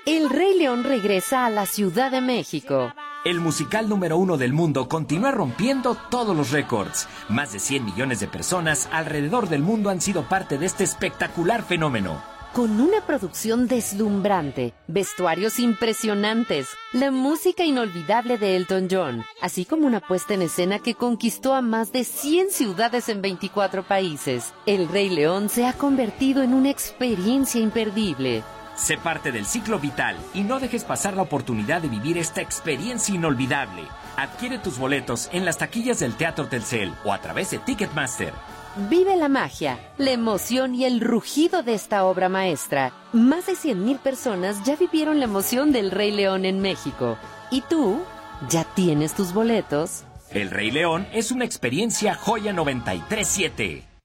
El Rey León regresa a la Ciudad de México. El musical número 1 del mundo continúa rompiendo todos los récords. Más de 100 millones de personas alrededor del mundo han sido parte de este espectacular fenómeno. Con una producción deslumbrante, vestuarios impresionantes, la música inolvidable de Elton John, así como una puesta en escena que conquistó a más de 100 ciudades en 24 países, El Rey León se ha convertido en una experiencia imperdible. Sé parte del ciclo vital y no dejes pasar la oportunidad de vivir esta experiencia inolvidable. Adquiere tus boletos en las taquillas del Teatro Telcel o a través de Ticketmaster. Vive la magia, la emoción y el rugido de esta obra maestra. Más de 100,000 personas ya vivieron la emoción del Rey León en México. ¿Y tú? ¿Ya tienes tus boletos? El Rey León es una experiencia Joya 93.7.